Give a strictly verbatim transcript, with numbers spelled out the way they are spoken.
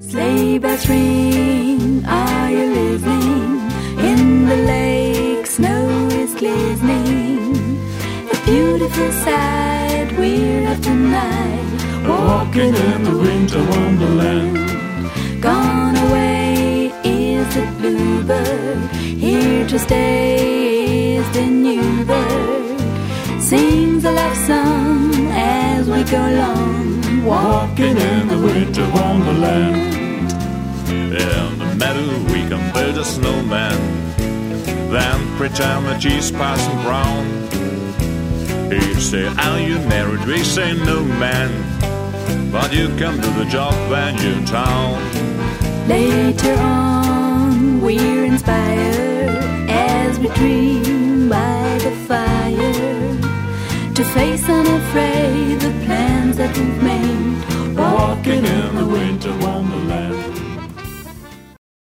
Sleigh bells ring, are you listening? In the lake, snow is glistening. A beautiful sight, we're up tonight, walking in the winter wonderland. Gone away is the bluebird, here to stay is the new bird. Sings a love song as we go along, walking in the winter wonderland. In the meadow we can build a snowman, then pretend that he's passing brown. He say, are you married? We say, no man, but you can do the job when you're town. Later on we're inspired as we dream by the fire, to face unafraid the plans that we've made, walking in the winter wonderland.